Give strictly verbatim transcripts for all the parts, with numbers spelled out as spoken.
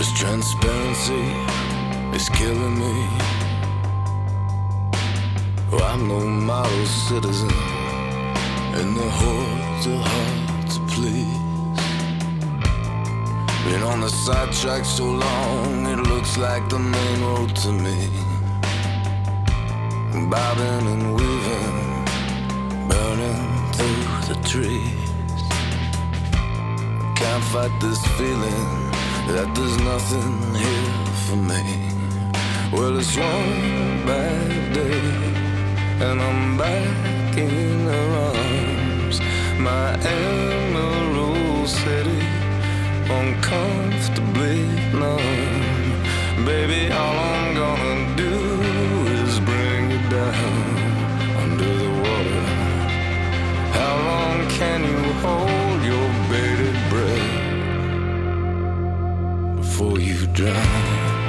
Transparency is killing me. Oh, I'm no model citizen in the hordes of hard to please. Been on the sidetrack so long, it looks like the main road to me. Bobbing and weaving, burning through the trees. Can't fight this feeling that there's nothing here for me. Well, it's one bad day and I'm back in her arms. My emerald city, uncomfortably numb. Baby, all I'm gonna do is bring you down under the water. How long can you hold your bated breath before you drown?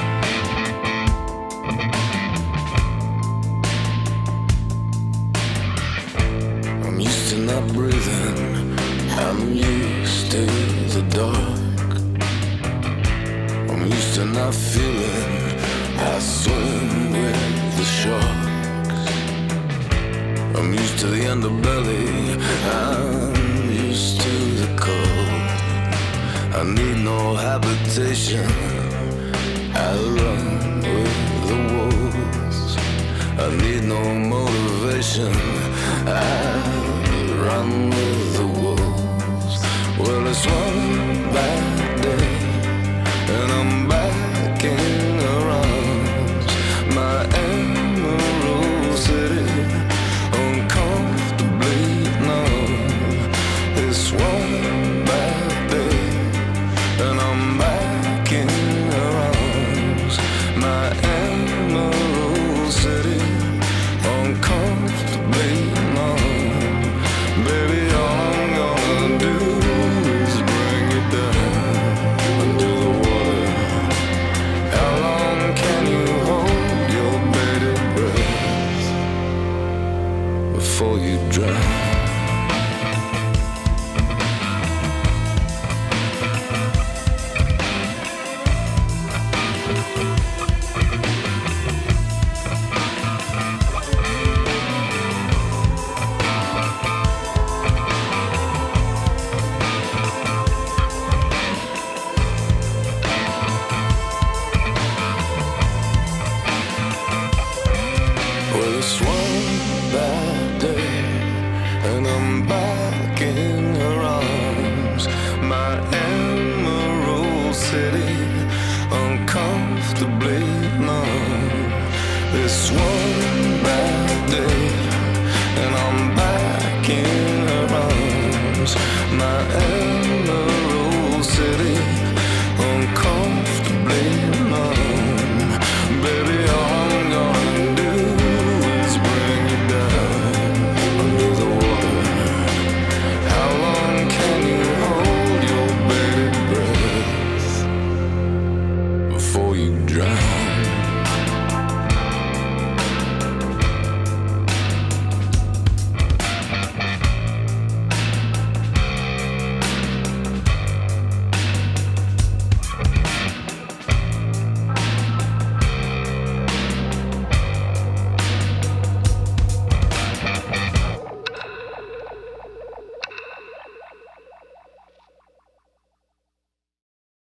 I'm used to not breathing, I'm used to the dark. I'm used to not feeling, I swim with the sharks. I'm used to the underbelly, I'm used to the cold. I need no habitation, I run with the wolves. I need no motivation, I run with the wolves. Well, it's one bad day and I'm back in her arms. My emerald city, uncomfortably numb. It's one bad day and I'm back in her arms. My emerald city, uncomfortably numb. Baby, all I'm gonna do is bring it down under the water. How long can you hold your bated breath before you drown? Well, it's one bad day and I'm back in her arms. My emerald city, uncomfortably numb. It's one bad day and I'm back in her arms.